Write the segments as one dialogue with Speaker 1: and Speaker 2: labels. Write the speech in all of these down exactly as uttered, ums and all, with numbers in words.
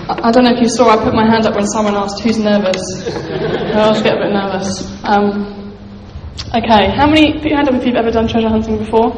Speaker 1: I don't know if you saw, I put my hand up when someone asked who's nervous. I always get a bit nervous. Um, okay, how many, put your hand up if you've ever done treasure hunting before.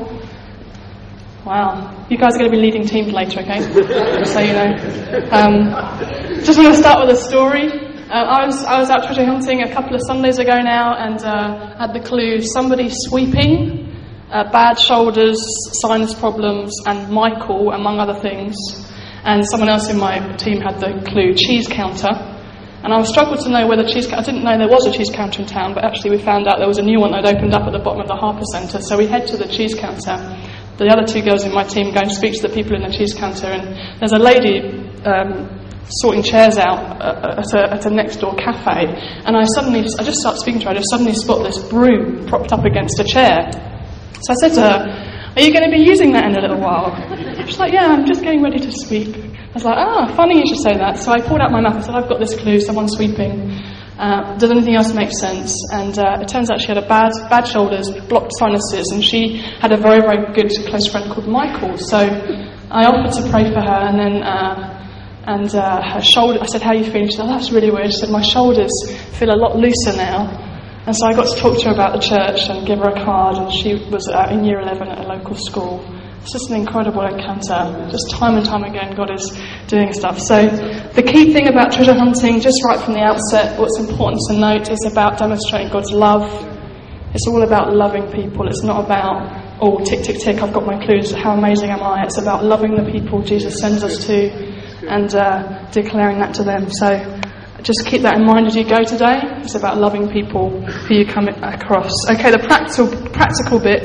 Speaker 1: Wow, you guys are going to be leading teams later, okay? Just so you know. Um, just want to start with a story. Uh, I was I was out treasure hunting a couple of Sundays ago now, and uh, had the clue somebody sweeping, uh, bad shoulders, sinus problems, and Michael, among other things. And someone else in my team had the clue cheese counter. And I was struggled to know whether cheese. I didn't know there was a cheese counter in town, but actually we found out there was a new one that opened up at the bottom of the Harper Centre. So we head to the cheese counter. The other two girls in my team go and speak to the people in the cheese counter, and there's a lady um, sorting chairs out at a, at a next door cafe, and I suddenly, I just start speaking to her, I just suddenly spot this broom propped up against a chair. So I said to her, "Are you going to be using that in a little while?" She's like, "Yeah, I'm just getting ready to sweep." I was like, "Ah, funny you should say that." So I pulled out my map and said, "I've got this clue, someone's sweeping. Uh, does anything else make sense?" And uh, it turns out she had a bad bad shoulders, blocked sinuses, and she had a very, very good close friend called Michael. So I offered to pray for her, and then uh, and uh, her shoulder. I said, "How are you feeling?" She said, "Oh, that's really weird." She said, "My shoulders feel a lot looser now." And so I got to talk to her about the church and give her a card, and she was uh, in year eleven at a local school. It's just an incredible encounter. Just time and time again, God is doing stuff. So the key thing about treasure hunting, just right from the outset, what's important to note is about demonstrating God's love. It's all about loving people. It's not about, oh, tick, tick, tick, I've got my clues, how amazing am I? It's about loving the people Jesus sends us to and uh, declaring that to them. So just keep that in mind as you go today. It's about loving people who you come across. Okay, the practical, practical bit.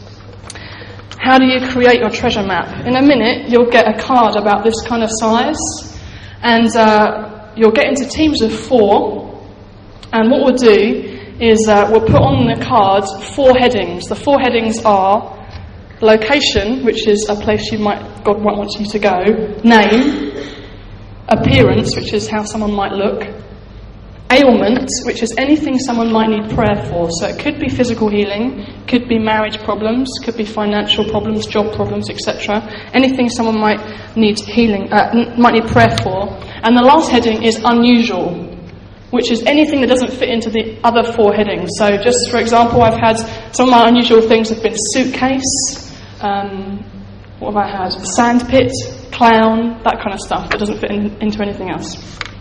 Speaker 1: How do you create your treasure map? In a minute, you'll get a card about this kind of size, and uh, you'll get into teams of four, and what we'll do is uh, we'll put on the card four headings. The four headings are location, which is a place you might God might want you to go, name, appearance, which is how someone might look, ailment, which is anything someone might need prayer for. So it could be physical healing, could be marriage problems, could be financial problems, job problems, et cetera. Anything someone might need healing, uh, might need prayer for. And the last heading is unusual, which is anything that doesn't fit into the other four headings. So just for example, I've had some of my unusual things have been suitcase, um, what have I had? Sandpit, clown, that kind of stuff that doesn't fit in, into anything else.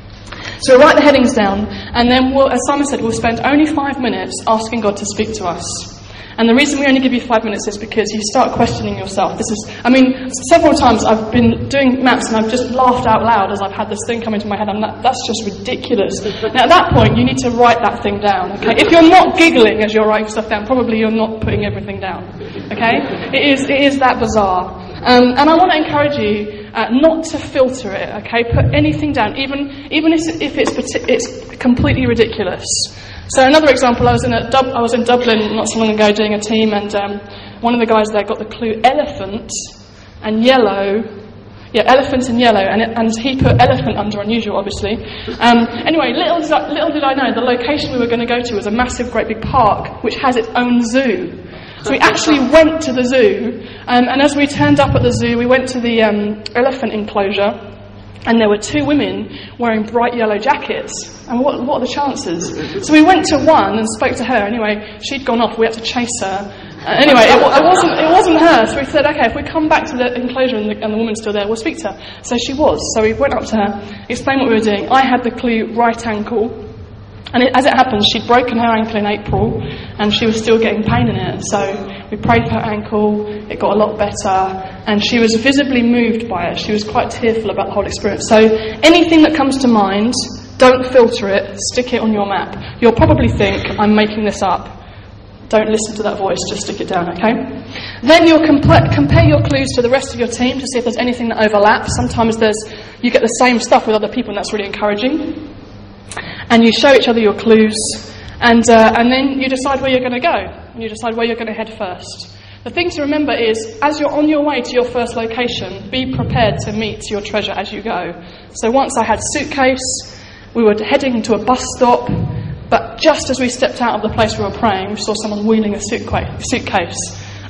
Speaker 1: So we'll write the headings down, and then, we'll, as Simon said, we'll spend only five minutes asking God to speak to us. And the reason we only give you five minutes is because you start questioning yourself. This is, I mean, several times I've been doing maps and I've just laughed out loud as I've had this thing come into my head, and that, that's just ridiculous. Now at that point, you need to write that thing down, okay? If you're not giggling as you're writing stuff down, probably you're not putting everything down, okay? It is, it is that bizarre. Um, and I want to encourage you uh, not to filter it, okay? Put anything down, even even if, if it's it's completely ridiculous. So another example, I was in a Dub- I was in Dublin not so long ago doing a team, and um, one of the guys there got the clue elephant and yellow. Yeah, elephant and yellow, and it, and he put elephant under unusual, obviously. Um, anyway, little did, I, little did I know, the location we were going to go to was a massive, great big park which has its own zoo. So we actually went to the zoo, um, and as we turned up at the zoo, we went to the um, elephant enclosure, and there were two women wearing bright yellow jackets. And what, what are the chances? So we went to one and spoke to her. Anyway, she'd gone off. We had to chase her. Uh, anyway, it, it wasn't it wasn't her. So we said, okay, if we come back to the enclosure and the, and the woman's still there, we'll speak to her. So she was. So we went up to her, explained what we were doing. I had the clue right ankle. And it, as it happens, she'd broken her ankle in April, and she was still getting pain in it. So we prayed for her ankle, it got a lot better, and she was visibly moved by it. She was quite tearful about the whole experience. So anything that comes to mind, don't filter it, stick it on your map. You'll probably think, I'm making this up. Don't listen to that voice, just stick it down, okay? Then you'll compa- compare your clues to the rest of your team to see if there's anything that overlaps. Sometimes there's you get the same stuff with other people, and that's really encouraging. And you show each other your clues, and uh, and then you decide where you're going to go, and you decide where you're going to head first. The thing to remember is, as you're on your way to your first location, be prepared to meet your treasure as you go. So once I had suitcase, we were heading to a bus stop, but just as we stepped out of the place we were praying, we saw someone wheeling a suitcase.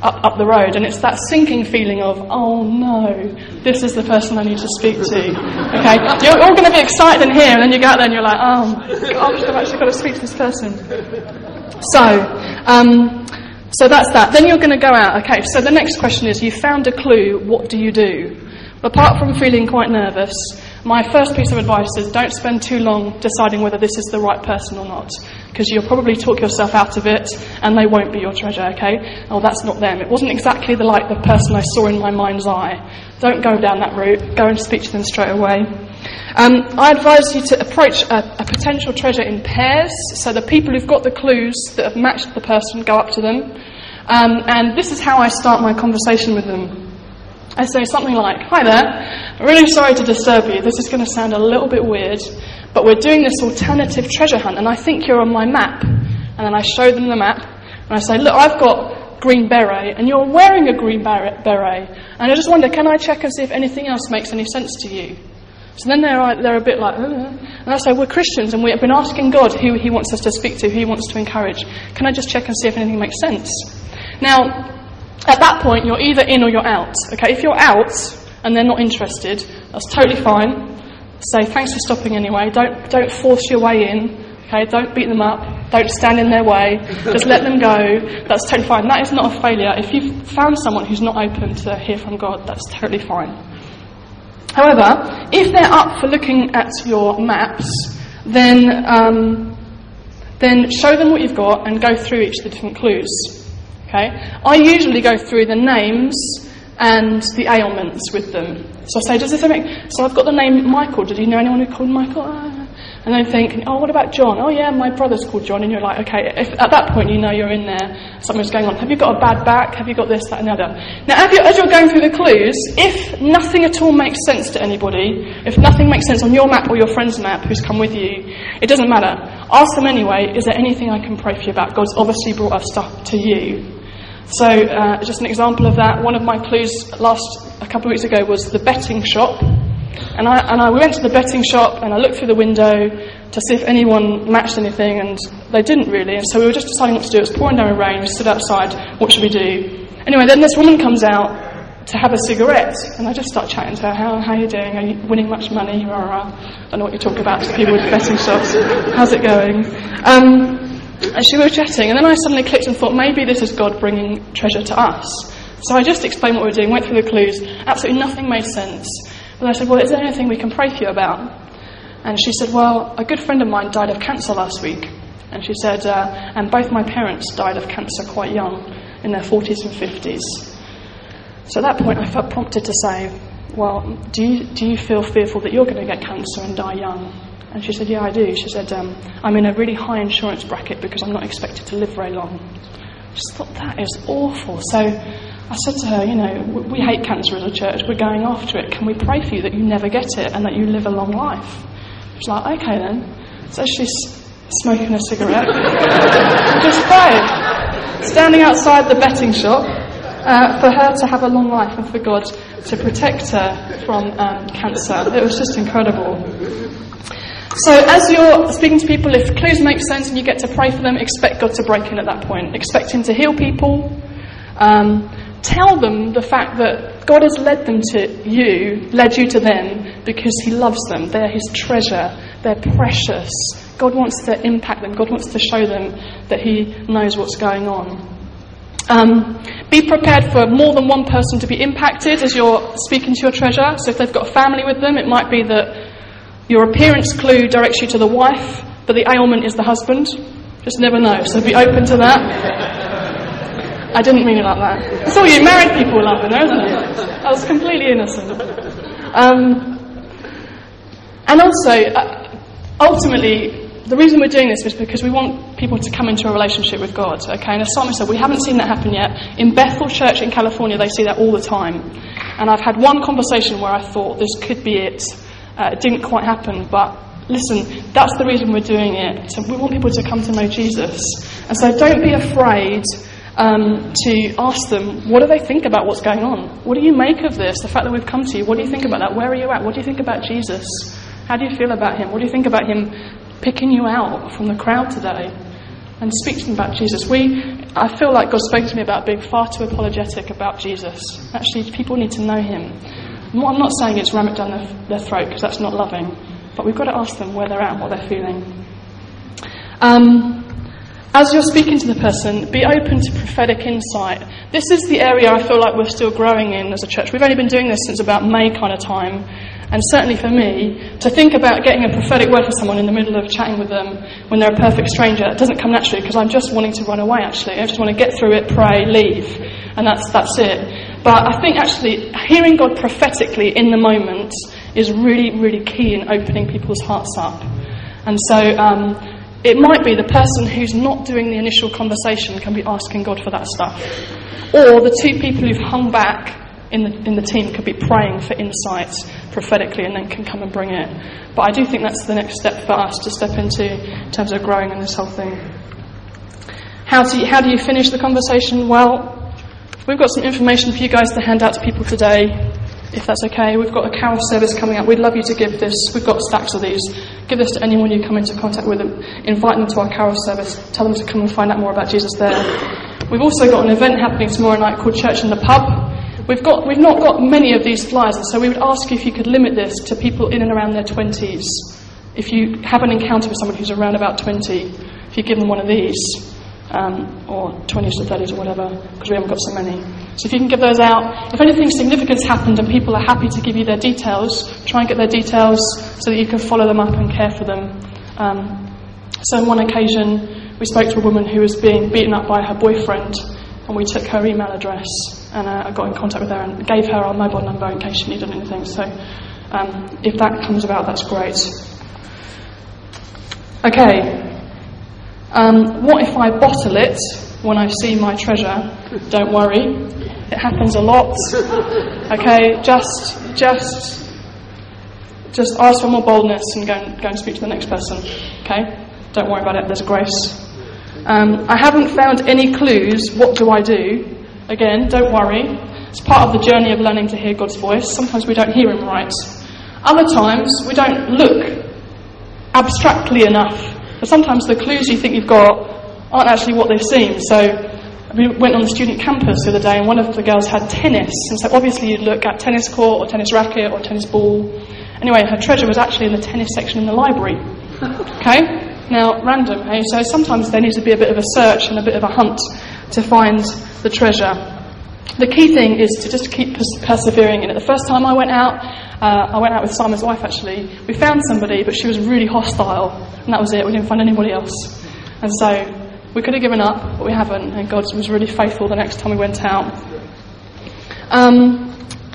Speaker 1: up, up the road, and it's that sinking feeling of, oh no, this is the person I need to speak to. Okay, you're all going to be excited in here, and then you go out there and you're like, oh gosh, I've actually got to speak to this person. So, um, so that's that. Then you're going to go out. Okay, so the next question is, you found a clue, what do you do? Apart from feeling quite nervous, my first piece of advice is don't spend too long deciding whether this is the right person or not, because you'll probably talk yourself out of it and they won't be your treasure, okay? Oh, that's not them. It wasn't exactly the like the person I saw in my mind's eye. Don't go down that route. Go and speak to them straight away. Um, I advise you to approach a, a potential treasure in pairs, so the people who've got the clues that have matched the person go up to them. Um, and this is how I start my conversation with them. I say something like, hi there, I'm really sorry to disturb you. This is going to sound a little bit weird, but we're doing this alternative treasure hunt, and I think you're on my map. And then I show them the map, and I say, look, I've got green beret, and you're wearing a green beret, and I just wonder, can I check and see if anything else makes any sense to you? So then they're, they're a bit like, uh. and I say, we're Christians, and we have been asking God who he wants us to speak to, who he wants to encourage. Can I just check and see if anything makes sense? Now, at that point, you're either in or you're out. Okay, if you're out and they're not interested, that's totally fine. Say thanks for stopping anyway. Don't don't force your way in. Okay, don't beat them up. Don't stand in their way. Just let them go. That's totally fine. That is not a failure. If you've found someone who's not open to hear from God, that's totally fine. However, if they're up for looking at your maps, then um, then show them what you've got and go through each of the different clues. Okay, I usually go through the names and the ailments with them. So I say, does this make... So I've got the name Michael. Did you know anyone who called Michael? Ah. And they think, oh, what about John? Oh, yeah, my brother's called John. And you're like, okay, if at that point you know you're in there, something's going on. Have you got a bad back? Have you got this, that, and the other? Now, as you're, as you're going through the clues, if nothing at all makes sense to anybody, if nothing makes sense on your map or your friend's map who's come with you, it doesn't matter. Ask them anyway, is there anything I can pray for you about? God's obviously brought us stuff to you. So, uh, just an example of that, one of my clues last, a couple of weeks ago was the betting shop. And I, and I went to the betting shop and I looked through the window to see if anyone matched anything, and they didn't really. And so we were just deciding what to do. It was pouring down rain, we stood outside, what should we do? Anyway, then this woman comes out to have a cigarette, and I just start chatting to her, how, how are you doing? Are you winning much money? Rah, rah. I don't know what you talk about to people with betting shops. How's it going? Um... And she was chatting, and then I suddenly clicked and thought, maybe this is God bringing treasure to us. So I just explained what we were doing, went through the clues, absolutely nothing made sense. But I said, well, is there anything we can pray for you about? And she said, well, a good friend of mine died of cancer last week. And she said, uh, and both my parents died of cancer quite young, in their forties and fifties. So at that point I felt prompted to say, well, do you, do you feel fearful that you're going to get cancer and die young? And she said, yeah, I do. She said, um, I'm in a really high insurance bracket because I'm not expected to live very long. I just thought, that is awful. So I said to her, you know, we hate cancer as a church. We're going after it. Can we pray for you that you never get it and that you live a long life? She's like, okay then. So she's smoking a cigarette. Just pray. Standing outside the betting shop uh, for her to have a long life and for God to protect her from um, cancer. It was just incredible. So as you're speaking to people, if clues make sense and you get to pray for them, expect God to break in at that point. Expect him to heal people. Um, tell them the fact that God has led them to you, led you to them, because he loves them. They're his treasure. They're precious. God wants to impact them. God wants to show them that he knows what's going on. Um, be prepared for more than one person to be impacted as you're speaking to your treasure. So if they've got a family with them, it might be that your appearance clue directs you to the wife, but the ailment is the husband. Just never know, so be open to that. I didn't mean it like that. It's all you married people laughing there, isn't it? I was completely innocent. Um, and also, uh, ultimately, the reason we're doing this is because we want people to come into a relationship with God. Okay, and as Simon said, we haven't seen that happen yet. In Bethel Church in California, they see that all the time. And I've had one conversation where I thought this could be it. Uh, it didn't quite happen, but listen, that's the reason we're doing it. So we want people to come to know Jesus. And so don't be afraid um, to ask them, what do they think about what's going on? What do you make of this? The fact that we've come to you, what do you think about that? Where are you at? What do you think about Jesus? How do you feel about him? What do you think about him picking you out from the crowd today? and speak to them about Jesus. We, I feel like God spoke to me about being far too apologetic about Jesus. Actually, people need to know him. And what I'm not saying is ram it down their, their throat, because that's not loving. But we've got to ask them where they're at and what they're feeling. Um, as you're speaking to the person, be open to prophetic insight. This is the area I feel like we're still growing in as a church. We've only been doing this since about May kind of time. And certainly for me, to think about getting a prophetic word for someone in the middle of chatting with them when they're a perfect stranger, it doesn't come naturally, because I'm just wanting to run away, actually. I just want to get through it, pray, leave. And that's that's it. But I think actually hearing God prophetically in the moment is really, really key in opening people's hearts up. And so um, it might be the person who's not doing the initial conversation can be asking God for that stuff. Or the two people who've hung back in the in the team could be praying for insight prophetically and then can come and bring it. But I do think that's the next step for us to step into in terms of growing in this whole thing. How do you, how do you finish the conversation? Well, we've got some information for you guys to hand out to people today, if that's okay. We've got a carol service coming up. We'd love you to give this. We've got stacks of these. Give this to anyone you come into contact with. Them. Invite them to our carol service. Tell them to come and find out more about Jesus there. We've also got an event happening tomorrow night called Church in the Pub. We've got we've not got many of these flyers, and so we would ask you if you could limit this to people in and around their twenties. If you have an encounter with someone who's around about twenty, if you give them one of these, um, or twenties to thirties or whatever, because we haven't got so many. So if you can give those out. If anything significant's happened and people are happy to give you their details, try and get their details so that you can follow them up and care for them. Um, so on one occasion, we spoke to a woman who was being beaten up by her boyfriend, and we took her email address, and uh, I got in contact with her and gave her our mobile number in case she needed anything. So um, if that comes about, that's great. Okay. Um, what if I bottle it when I see my treasure? Don't worry. It happens a lot. Okay, just, just, just ask for more boldness and go and, go and speak to the next person. Okay? Don't worry about it. There's grace. Um, I haven't found any clues. What do I do? Again, don't worry. It's part of the journey of learning to hear God's voice. Sometimes we don't hear him right. Other times we don't look abstractly enough. But sometimes the clues you think you've got aren't actually what they seem. So we went on the student campus the other day, and one of the girls had tennis. And so obviously you'd look at tennis court or tennis racket or tennis ball. Anyway, her treasure was actually in the tennis section in the library. Okay? Now, random, eh? So sometimes there needs to be a bit of a search and a bit of a hunt to find the treasure. The key thing is to just keep pers- persevering in it. The first time I went out, uh, I went out with Simon's wife actually. We found somebody, but she was really hostile, and that was it. We didn't find anybody else. And so we could have given up, but we haven't, and God was really faithful the next time we went out. Um,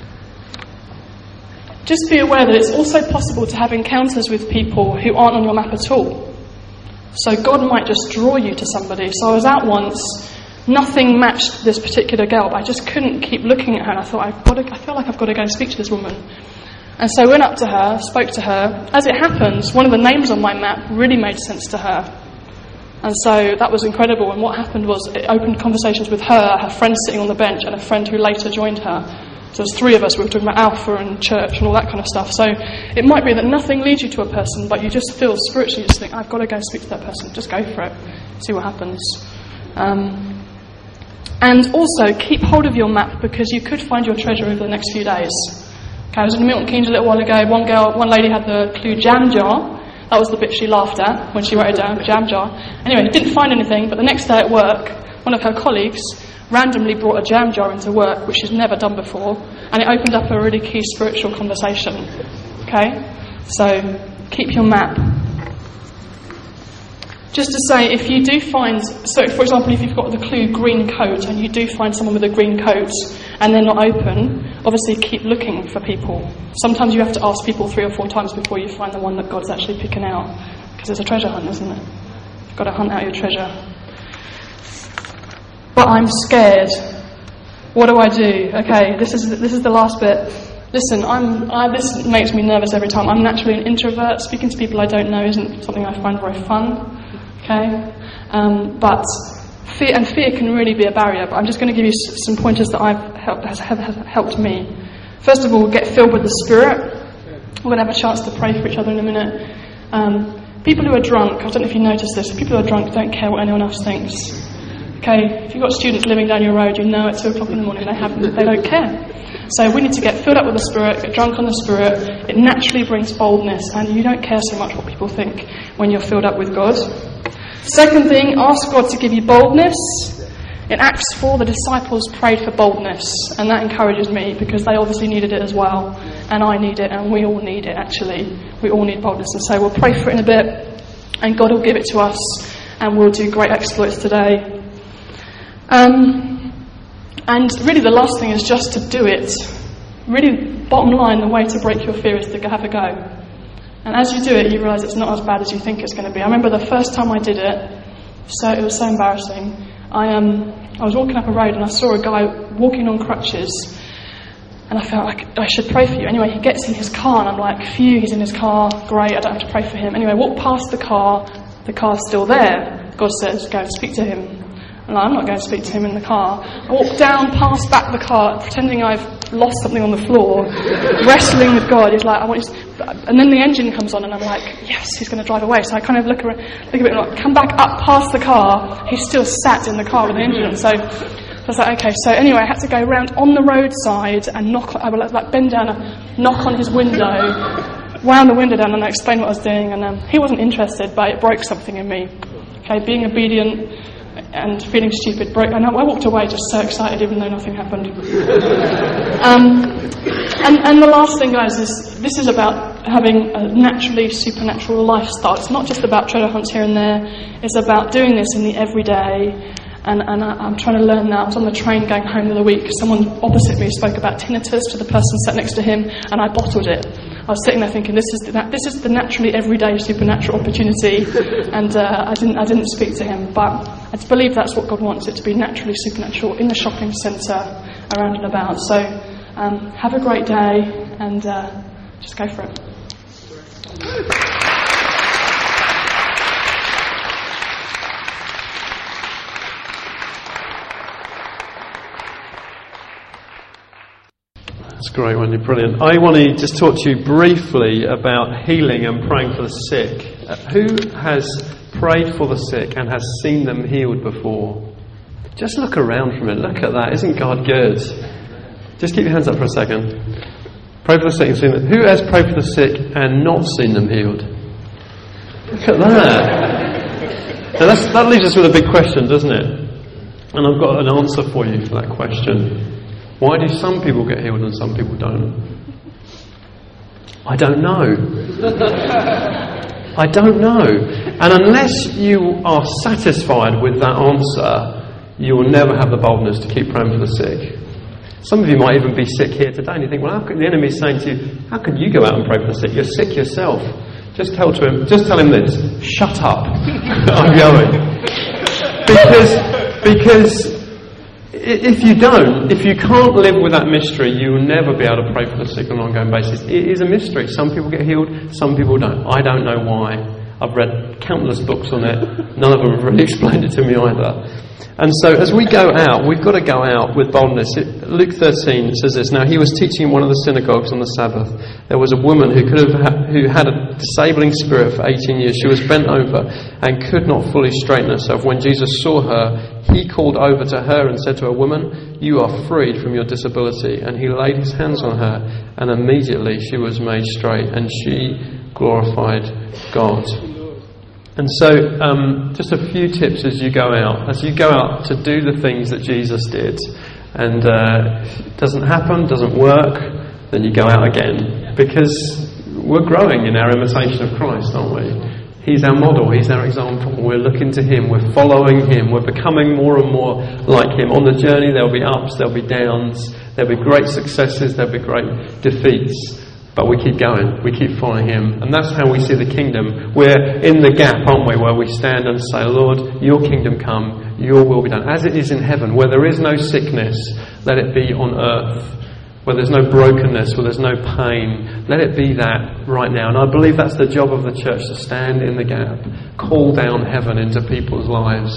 Speaker 1: just be aware that it's also possible to have encounters with people who aren't on your map at all. So God might just draw you to somebody. So I was out once, nothing matched this particular girl, but I just couldn't keep looking at her, and I thought, I've got to, I feel like I've got to go and speak to this woman. And so I went up to her, spoke to her. As it happens, one of the names on my map really made sense to her. And so that was incredible, and what happened was it opened conversations with her, her friend sitting on the bench, and a friend who later joined her. So there's three of us, we were talking about Alpha and church and all that kind of stuff. So it might be that nothing leads you to a person, but you just feel spiritually, you just think, I've got to go speak to that person. Just go for it. See what happens. Um, and also, keep hold of your map, because you could find your treasure over the next few days. Okay, I was in Milton Keynes a little while ago. One girl, one lady had the clue jam jar. That was the bit she laughed at when she wrote it down, jam jar. Anyway, didn't find anything, but the next day at work, one of her colleagues randomly brought a jam jar into work, which she's never done before, and it opened up a really key spiritual conversation. Okay? So, keep your map. Just to say, if you do find, so for example, if you've got the clue green coat, and you do find someone with a green coat, and they're not open, obviously keep looking for people. Sometimes you have to ask people three or four times before you find the one that God's actually picking out, because it's a treasure hunt, isn't it? You've got to hunt out your treasure. But I'm scared. What do I do? Okay, this is this is the last bit. Listen, I'm. I, this makes me nervous every time. I'm naturally an introvert. Speaking to people I don't know isn't something I find very fun. Okay, um, but fear and fear can really be a barrier. But I'm just going to give you s- some pointers that I've helped has, have, have helped me. First of all, get filled with the Spirit. We're going to have a chance to pray for each other in a minute. Um, people who are drunk, I don't know if you noticed this, people who are drunk don't care what anyone else thinks. Okay, if you've got students living down your road, you know at two o'clock in the morning they haven't, they don't care. So we need to get filled up with the Spirit, get drunk on the Spirit. It naturally brings boldness, and you don't care so much what people think when you're filled up with God. Second thing, ask God to give you boldness. In Acts four, the disciples prayed for boldness, and that encourages me because they obviously needed it as well, and I need it, and we all need it actually. We all need boldness, and so we'll pray for it in a bit, and God will give it to us, and we'll do great exploits today. Um, and really the last thing is just to do it. Really, bottom line, the way to break your fear is to have a go. And as you do it, you realise it's not as bad as you think it's going to be. I remember the first time I did it, so it was so embarrassing. I um I was walking up a road and I saw a guy walking on crutches, and I felt like I should pray for you. Anyway, he gets in his car and I'm like, phew, he's in his car, great, I don't have to pray for him. Anyway, I walk past the car, the car's still there. God says, go and speak to him. And I'm not going to speak to him in the car. I walk down, past back the car, pretending I've lost something on the floor, wrestling with God. He's like, I want you to... And then the engine comes on and I'm like, yes, he's going to drive away. So I kind of look around, look a bit like, come back up past the car. He's still sat in the car with the engine on. So I was like, okay. So anyway, I had to go around on the roadside and knock on, I would like bend down and knock on his window, wound the window down and I explained what I was doing. And um, he wasn't interested, but it broke something in me. Okay, being obedient and feeling stupid broke, and I walked away just so excited even though nothing happened. um, and, and the last thing, guys, is this is about having a naturally supernatural lifestyle. It's not just about treasure hunts here and there. It's about doing this in the everyday. And, and I, I'm trying to learn that. I was on the train going home the other week. Someone opposite me spoke about tinnitus to the person sat next to him, and I bottled it. I was sitting there thinking, this is the, this is the naturally everyday supernatural opportunity, and uh, I didn't I didn't speak to him. But I believe that's what God wants, it to be naturally supernatural in the shopping centre, around and about. So um, have a great day, and uh, just go for it.
Speaker 2: That's great, Wendy, brilliant. I want to just talk to you briefly about healing and praying for the sick. Uh, who has prayed for the sick and has seen them healed before? Just look around for a minute. Look at that. Isn't God good? Just keep your hands up for a second. Pray for the sick and seen them. Who has prayed for the sick and not seen them healed? Look at that. Now that's, that leaves us with a big question, doesn't it? And I've got an answer for you for that question. Why do some people get healed and some people don't? I don't know. I don't know. And unless you are satisfied with that answer, you will never have the boldness to keep praying for the sick. Some of you might even be sick here today and you think, well, how can the enemy is saying to you, how can you go out and pray for the sick? You're sick yourself. Just tell to him, just tell him this, shut up. I'm going. Because, because if you don't, if you can't live with that mystery, you will never be able to pray for the sick on an ongoing basis. It is a mystery. Some people get healed, some people don't. I don't know why. I've read countless books on it. None of them have really explained it to me either. And so as we go out, we've got to go out with boldness. It, Luke thirteen says this, now he was teaching in one of the synagogues on the Sabbath. There was a woman who could have ha- who had a disabling spirit for eighteen years. She was bent over and could not fully straighten herself. When Jesus saw her, he called over to her and said to her, woman, you are freed from your disability. And he laid his hands on her, and immediately she was made straight, and she glorified God. And so, um, just a few tips as you go out. As you go out to do the things that Jesus did, and uh, if it doesn't happen, doesn't work, then you go out again. Because we're growing in our imitation of Christ, aren't we? He's our model, he's our example. We're looking to him, we're following him, we're becoming more and more like him. On the journey there'll be ups, there'll be downs, there'll be great successes, there'll be great defeats. But we keep going, we keep following him. And that's how we see the kingdom. We're in the gap, aren't we, where we stand and say, Lord, your kingdom come, your will be done. As it is in heaven, where there is no sickness, let it be on earth. Where there's no brokenness, where there's no pain, let it be that right now. And I believe that's the job of the church, to stand in the gap, call down heaven into people's lives.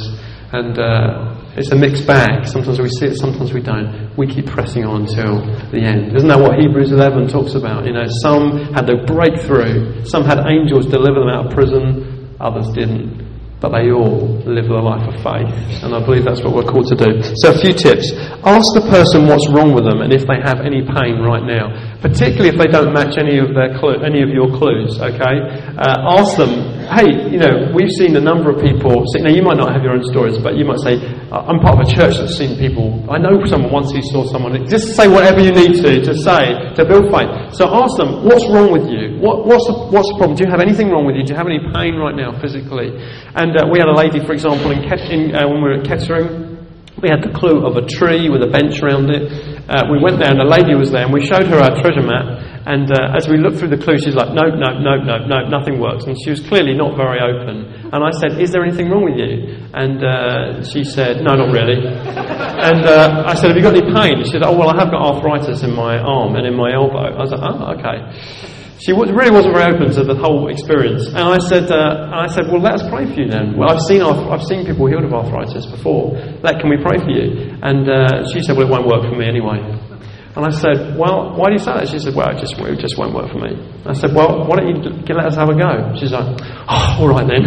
Speaker 2: And uh, it's a mixed bag. Sometimes we see it, sometimes we don't. We keep pressing on until the end. Isn't that what Hebrews eleven talks about? You know, some had the breakthrough. Some had angels deliver them out of prison. Others didn't. But they all live the life of faith. And I believe that's what we're called to do. So a few tips. Ask the person what's wrong with them and if they have any pain right now. Particularly if they don't match any of their clue, any of your clues, okay? Uh, ask them, hey, you know, we've seen a number of people... See, now, you might not have your own stories, but you might say, I'm part of a church that's seen people... I know someone once who saw someone... Just say whatever you need to, to say, to build faith. So ask them, what's wrong with you? What, what's, the, what's the problem? Do you have anything wrong with you? Do you have any pain right now, physically? And uh, we had a lady, for example, in, Ket- in uh, when we were at Kettering. We had the clue of a tree with a bench around it. Uh, we went there and a lady was there and we showed her our treasure map. And uh, as we looked through the clue, she's like, no, no, no, no, no, nothing works. And she was clearly not very open. And I said, is there anything wrong with you? And uh, she said, no, not really. And uh, I said, have you got any pain? She said, oh, well, I have got arthritis in my arm and in my elbow. I was like, oh, okay. She really wasn't very open to the whole experience, and I said, uh, I said, well, let us pray for you then. Well, I've seen arth- I've seen people healed of arthritis before. Let can we pray for you? And uh, she said, well, it won't work for me anyway. And I said, well, why do you say that? She said, well, it just it just won't work for me. I said, well, why don't you let us have a go? She's like, oh, all right then.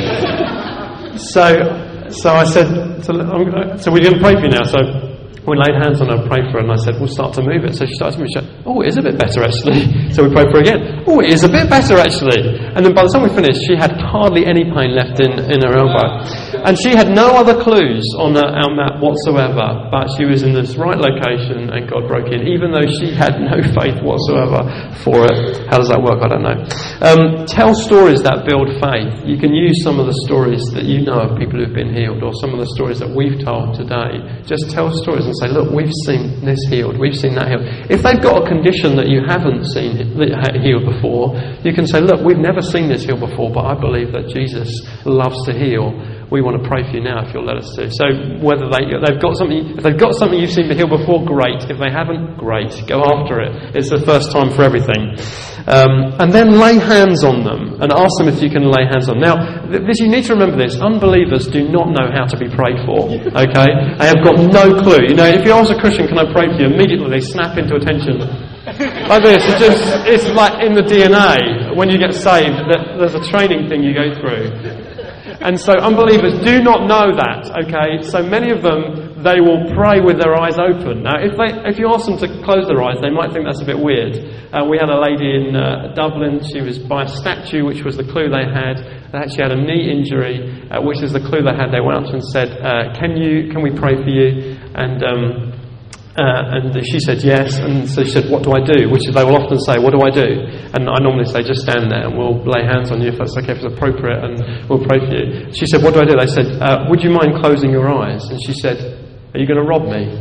Speaker 2: so, so I said, so, I'm gonna, so we're going to pray for you now. So. We laid hands on her and prayed for her, and I said, we'll start to move it. So she started to move it. She said, oh, it is a bit better actually. So we prayed for her again. Oh, it is a bit better actually. And then by the time we finished, she had hardly any pain left in, in her elbow. And she had no other clues on her, our map whatsoever, but she was in this right location and God broke in, even though she had no faith whatsoever for it. How does that work? I don't know. Um, tell stories that build faith. You can use some of the stories that you know of people who've been healed, or some of the stories that we've told today. Just tell stories and say, look, we've seen this healed, we've seen that healed. If they've got a condition that you haven't seen healed before, you can say, look, we've never seen this healed before, but I believe that Jesus loves to heal. We want to pray for you now if you'll let us to. So whether they, they've got something, if they've got something you've seen healed before, great. If they haven't, great. Go after it. It's the first time for everything. Um, and then lay hands on them and ask them if you can lay hands on them. Now, this, you need to remember this. Unbelievers do not know how to be prayed for. Okay? They have got no clue. You know, if you ask a Christian, can I pray for you? Immediately they snap into attention. Like this. It's just, it's like in the D N A. When you get saved, that there's a training thing you go through. And so unbelievers do not know that, okay? So many of them, they will pray with their eyes open. Now, if they, if you ask them to close their eyes, they might think that's a bit weird. Uh, we had a lady in uh, Dublin. She was by a statue, which was the clue they had. They actually had a knee injury, uh, which is the clue they had. They went up to her and said, uh, "Can you? Can we pray for you?" And um, Uh, and she said yes, and so she said, what do I do? Which they will often say, what do I do? And I normally say, just stand there and we'll lay hands on you if that's okay, if it's appropriate, and we'll pray for you. She said, what do I do? They said, uh, would you mind closing your eyes? And she said, are you going to rob me?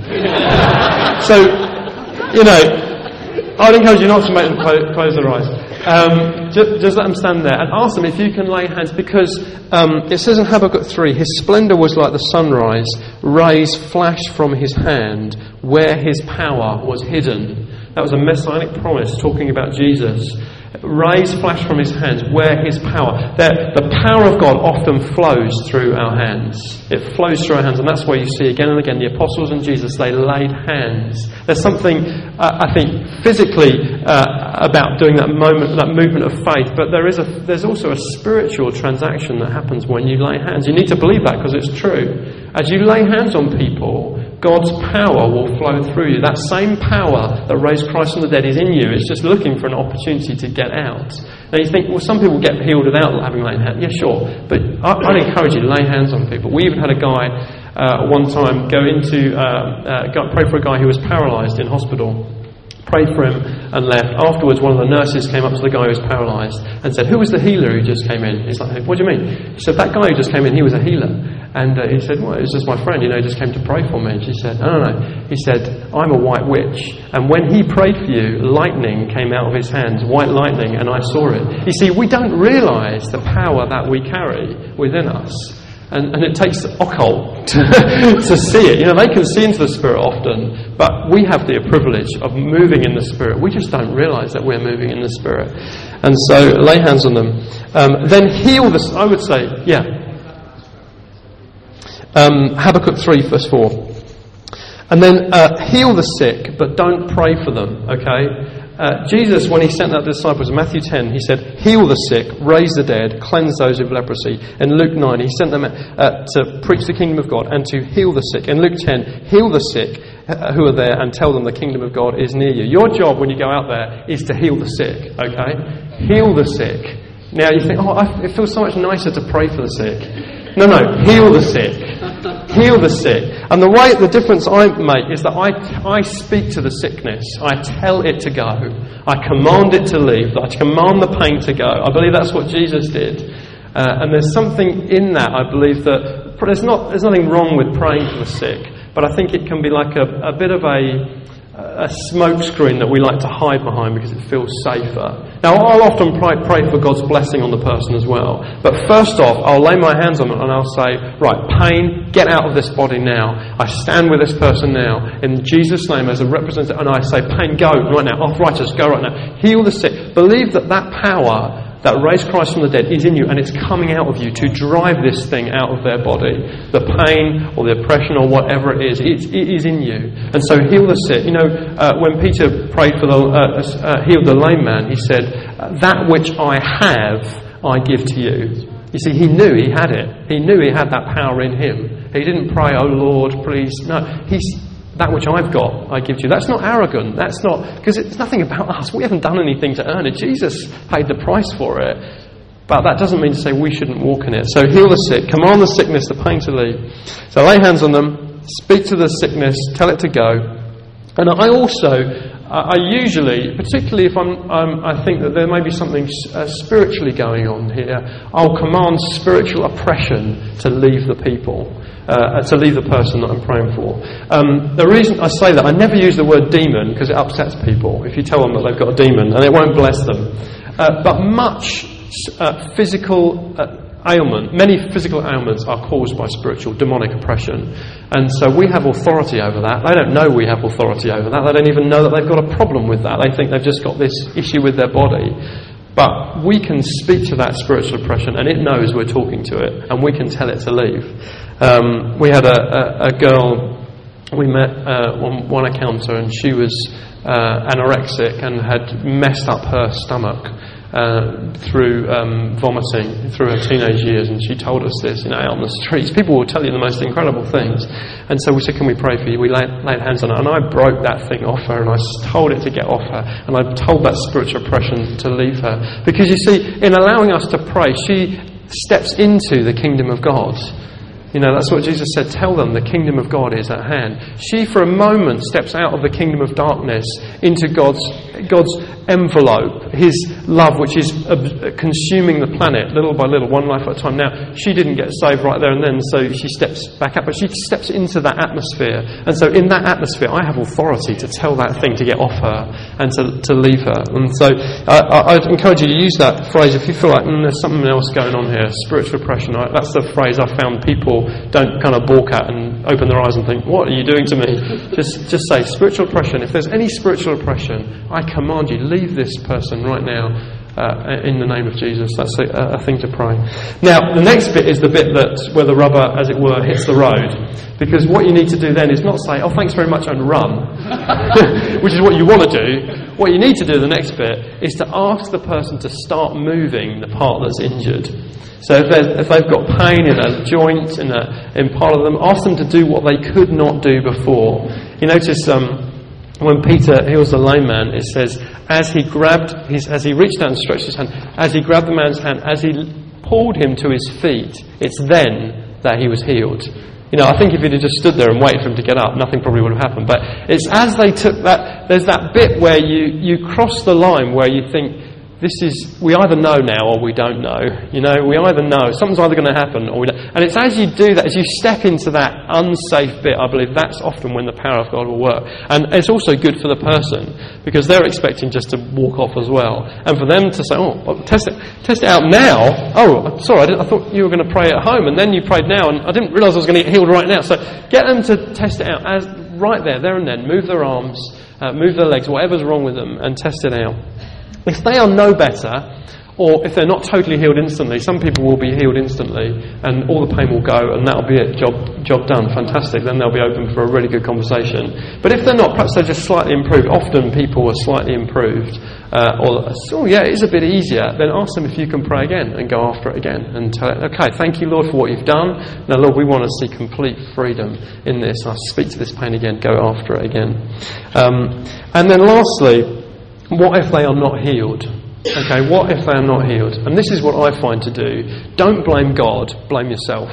Speaker 2: So, you know, I'd encourage you not to make them clo- close their eyes. Um, just, just let them stand there and ask them if you can lay hands, because um, it says in Habakkuk three, his splendour was like the sunrise, rays flashed from his hand where his power was hidden. That was a messianic promise talking about Jesus. Rays flash from his hands where his power, the, the power of God often flows through our hands. It flows through our hands, and that's where you see again and again the apostles and Jesus, they laid hands. There's something uh, I think physically uh, about doing that moment, that movement of faith, but there is a there's also a spiritual transaction that happens when you lay hands. You need to believe that because it's true. As you lay hands on people, God's power will flow through you. That same power that raised Christ from the dead is in you. It's just looking for an opportunity to get out. Now you think, well, some people get healed without having laid hands. Yeah, sure. But I, I'd encourage you to lay hands on people. We even had a guy uh, one time go into, uh, uh, go, pray for a guy who was paralysed in hospital. Prayed for him and left. Afterwards, one of the nurses came up to the guy who was paralysed and said, who was the healer who just came in? He's like, what do you mean? He said, that guy who just came in, he was a healer. And uh, he said, well, it was just my friend, you know, he just came to pray for me. And she said, no, no, no. He said, I'm a white witch. And when he prayed for you, lightning came out of his hands, white lightning, and I saw it. You see, we don't realise the power that we carry within us. And, and it takes occult to, to see it. You know, they can see into the Spirit often, but we have the privilege of moving in the Spirit. We just don't realise that we're moving in the Spirit. And so, lay hands on them. Um, then heal the... I would say, yeah. Um, Habakkuk three, verse four. And then uh, heal the sick, but don't pray for them, okay? Uh, Jesus, when he sent out the disciples in Matthew ten, he said, heal the sick, raise the dead, cleanse those with leprosy. In Luke nine, he sent them uh, to preach the kingdom of God and to heal the sick. In Luke ten, heal the sick uh, who are there and tell them the kingdom of God is near you. Your job when you go out there is to heal the sick, okay? Heal the sick. Now you think, oh, I, it feels so much nicer to pray for the sick. No, no, heal the sick. Heal the sick. And the way, the difference I make is that I, I speak to the sickness. I tell it to go. I command it to leave. I command the pain to go. I believe that's what Jesus did. Uh, and there's something in that, I believe, that there's not there's nothing wrong with praying for the sick. But I think it can be like a, a bit of a a smoke screen that we like to hide behind because it feels safer. Now, I'll often pray, pray for God's blessing on the person as well. But first off, I'll lay my hands on it and I'll say, right, pain, get out of this body now. I stand with this person now in Jesus' name as a representative, and I say, pain, go right now. Arthritis, go right now. Heal the sick. Believe that that power that raised Christ from the dead is in you, and it's coming out of you to drive this thing out of their body. The pain or the oppression or whatever it is, it, it is in you. And so heal the sick. You know, uh, when Peter prayed for the, uh, uh, healed the lame man, he said, that which I have, I give to you. You see, he knew he had it. He knew he had that power in him. He didn't pray, oh Lord, please. No, he's that which I've got, I give to you. That's not arrogant. That's not, because it's nothing about us. We haven't done anything to earn it. Jesus paid the price for it. But that doesn't mean to say we shouldn't walk in it. So heal the sick, command the sickness, the pain to leave. So lay hands on them, speak to the sickness, tell it to go. And I also, I usually, particularly if I'm, um, I think that there may be something uh, spiritually going on here, I'll command spiritual oppression to leave the people. Uh, to leave the person that I'm praying for. Um, the reason I say that, I never use the word demon because it upsets people if you tell them that they've got a demon, and it won't bless them. Uh, but much uh, physical uh, ailment, many physical ailments are caused by spiritual demonic oppression. And so we have authority over that. They don't know we have authority over that. They don't even know that they've got a problem with that. They think they've just got this issue with their body. But we can speak to that spiritual oppression, and it knows we're talking to it, and we can tell it to leave. Um, we had a, a, a girl we met uh, on one encounter, and she was uh, anorexic and had messed up her stomach uh, through um, vomiting through her teenage years, and she told us this, you know, out on the streets. People will tell you the most incredible things. And so we said, can we pray for you? We laid, laid hands on her, and I broke that thing off her, and I told it to get off her, and I told that spiritual oppression to leave her. Because you see, in allowing us to pray, she steps into the kingdom of God. You know, that's what Jesus said, tell them the kingdom of God is at hand. She, for a moment, steps out of the kingdom of darkness into God's God's envelope, His love, which is consuming the planet little by little, one life at a time. Now, she didn't get saved right there and then, so she steps back up, but she steps into that atmosphere. And so in that atmosphere, I have authority to tell that thing to get off her and to, to leave her. And so I, I'd encourage you to use that phrase if you feel like mm, there's something else going on here, spiritual oppression. I, that's the phrase I found people don't kind of balk at and open their eyes and think, what are you doing to me? Just just say, spiritual oppression. If there's any spiritual oppression, I command you, leave this person right now uh, in the name of Jesus. That's a, a thing to pray. Now, the next bit is the bit that where the rubber, as it were, hits the road. Because what you need to do then is not say, oh, thanks very much, and run, which is what you want to do. What you need to do, the next bit, is to ask the person to start moving the part that's injured. So if, if they've got pain in a joint, in, a, in part of them, ask them to do what they could not do before. You notice um, when Peter heals the lame man, it says, as he grabbed his, as he reached out and stretched his hand, as he grabbed the man's hand, as he pulled him to his feet, it's then that he was healed. You know, I think if he'd have just stood there and waited for him to get up, nothing probably would have happened. But it's as they took that, there's that bit where you, you cross the line where you think, this is, we either know now or we don't know. You know, we either know, something's either going to happen or we don't. And it's as you do that, as you step into that unsafe bit, I believe that's often when the power of God will work. And it's also good for the person, because they're expecting just to walk off as well. And for them to say, oh, test it, test it out now. Oh, sorry, I, didn't, I thought you were going to pray at home, and then you prayed now, and I didn't realise I was going to get healed right now. So get them to test it out as right there, there and then. Move their arms, uh, move their legs, whatever's wrong with them, and test it out. If they are no better, Or if they're not totally healed instantly, some people will be healed instantly and all the pain will go and that'll be it, job job done, fantastic. Then they'll be open for a really good conversation. But if they're not, perhaps they're just slightly improved. Often people are slightly improved. Uh, or, oh yeah, it is a bit easier. Then ask them if you can pray again and go after it again. And tell it, okay, thank you, Lord, for what you've done. Now, Lord, we want to see complete freedom in this. I speak to this pain again, go after it again. Um, and then lastly, what if they are not healed? Okay, what if they are not healed? And this is what I find to do. Don't blame God, blame yourself.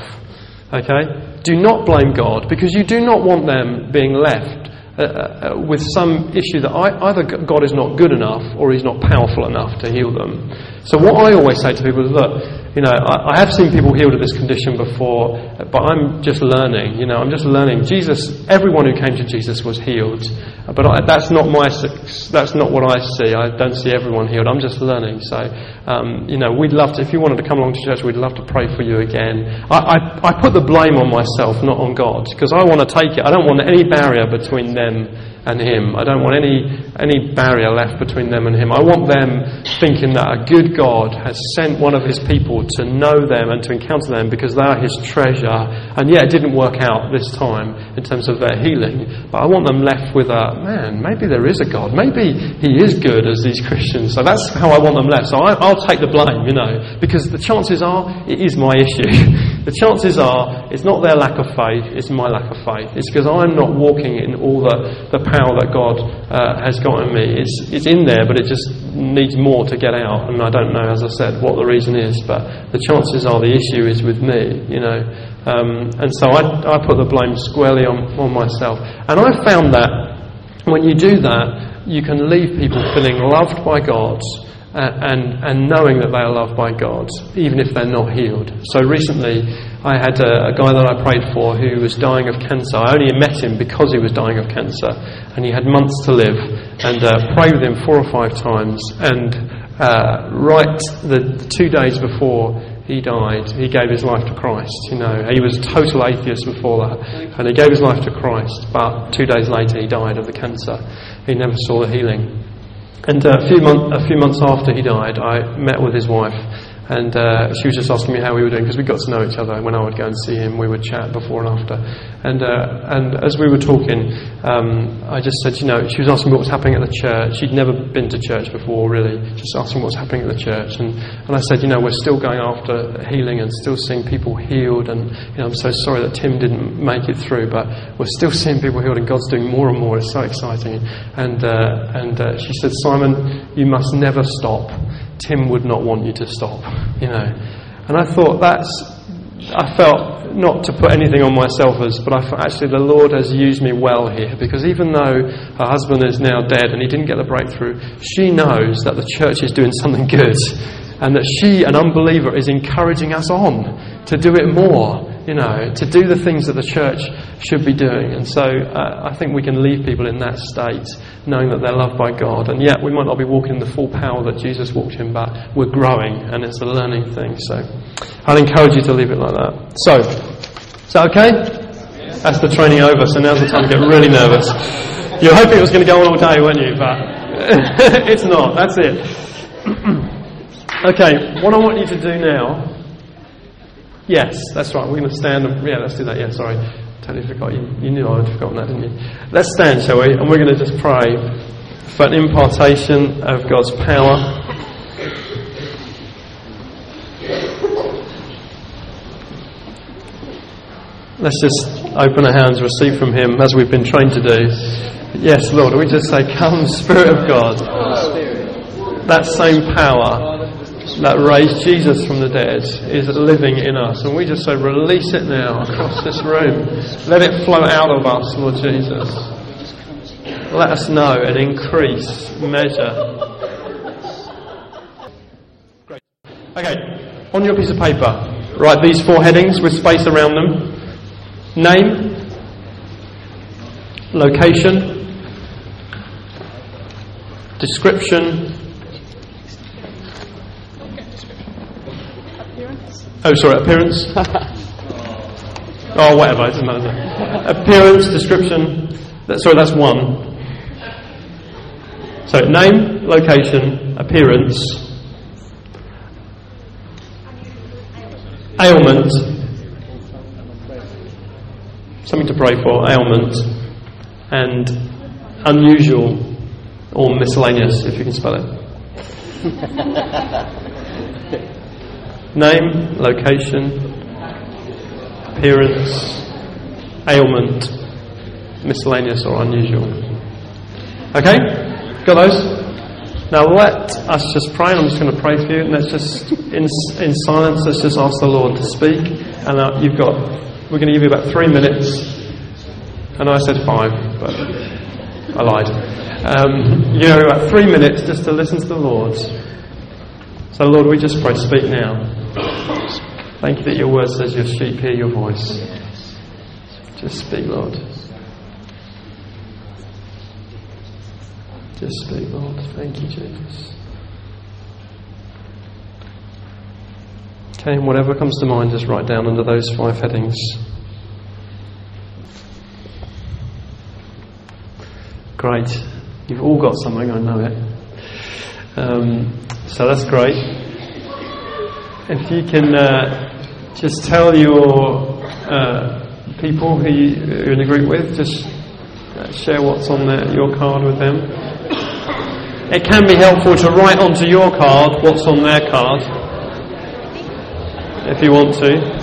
Speaker 2: Okay? Do not blame God, because you do not want them being left uh, uh, with some issue that I, either God is not good enough or He's not powerful enough to heal them. So what I always say to people is, look, you know, I, I have seen people healed of this condition before, but I'm just learning, you know, I'm just learning. Jesus, everyone who came to Jesus was healed, but I, that's not my, that's not what I see. I don't see everyone healed. I'm just learning. So, um, you know, we'd love to, if you wanted to come along to church, we'd love to pray for you again. I, I, I put the blame on myself, not on God, because I want to take it. I don't want any barrier between them and Him. I don't want any any barrier left between them and Him. I want them thinking that a good God has sent one of His people to know them and to encounter them because they are His treasure. And yeah, it didn't work out this time in terms of their healing, but I want them left with a, man, maybe there is a God. Maybe He is good as these Christians. So that's how I want them left. So I, I'll take the blame, you know, because the chances are it is my issue. The chances are it's not their lack of faith, it's my lack of faith. It's because I'm not walking in all the, the power that God uh, has got in me. It's it's in there, but it just needs more to get out. And I don't know, as I said, what the reason is, but the chances are the issue is with me, you know. Um, and so I, I put the blame squarely on, on myself. And I found that when you do that, you can leave people feeling loved by God. Uh, and, and knowing that they are loved by God, even if they're not healed. So recently I had a, a guy that I prayed for who was dying of cancer. I only met him because he was dying of cancer, and he had months to live, and uh, prayed with him four or five times, and uh, right the, the two days before he died, he gave his life to Christ. You know, he was a total atheist before that, and he gave his life to Christ, but two days later he died of the cancer. He never saw the healing. And uh, a few months a few months after he died, I met with his wife, and uh, she was just asking me how we were doing, because we got to know each other. When I would go and see him, we would chat before and after. And uh, and as we were talking, um, I just said, you know, she was asking me what was happening at the church. She'd never been to church before, really, just asking what was happening at the church. And, and I said, you know, we're still going after healing and still seeing people healed. And, you know, I'm so sorry that Tim didn't make it through, but we're still seeing people healed, and God's doing more and more. It's so exciting. And uh, and uh, she said, Simon, you must never stop. Tim would not want you to stop, you know. And I thought that's, I felt not to put anything on myself as, but I thought actually the Lord has used me well here, because even though her husband is now dead and he didn't get the breakthrough, she knows that the church is doing something good, and that she, an unbeliever, is encouraging us on to do it more, you know, to do the things that the church should be doing. And so uh, I think we can leave people in that state, knowing that they're loved by God. And yet we might not be walking in the full power that Jesus walked in, but we're growing, and it's a learning thing. So I'd encourage you to leave it like that. So, is that okay? That's the training over, so now's the time to get really nervous. You were hoping it was going to go on all day, weren't you? But it's not. That's it. Okay, what I want you to do now... Yes, that's right. We're going to stand and... Yeah, let's do that. Yeah, sorry. Totally forgot. You, you knew I had forgotten that, didn't you? Let's stand, shall we? And we're going to just pray for an impartation of God's power. Let's just open our hands, receive from Him, as we've been trained to do. Yes, Lord, we just say, come, Spirit of God. That same power that raised Jesus from the dead is living in us, and we just say, release it now across this room. Let it flow out of us, Lord Jesus. Let us know and increase measure. Great. Okay, on your piece of paper, write these four headings with space around them. Name, location, description. Oh, sorry, appearance. Oh, whatever, it doesn't matter. Appearance, description. That, sorry, that's one. So, name, location, appearance, ailment, something to pray for, ailment, and unusual or miscellaneous, if you can spell it. Name, location, appearance, ailment, miscellaneous or unusual. Okay? Got those? Now let us just pray, and I'm just going to pray for you, and let's just, in in silence, let's just ask the Lord to speak. And uh, you've got, we're going to give you about three minutes, and I said five, but I lied. Um, you know, about three minutes just to listen to the Lord. So Lord, we just pray, speak now. Thank you that your word says your sheep hear your voice. Just speak, Lord. Just speak, Lord. Thank you, Jesus. Okay, and whatever comes to mind, just write down under those five headings. Great. You've all got something, I know it. Um, so that's great. If you can uh, just tell your uh, people who you're in a group with, just uh, share what's on their, your card with them. It can be helpful to write onto your card what's on their card, if you want to.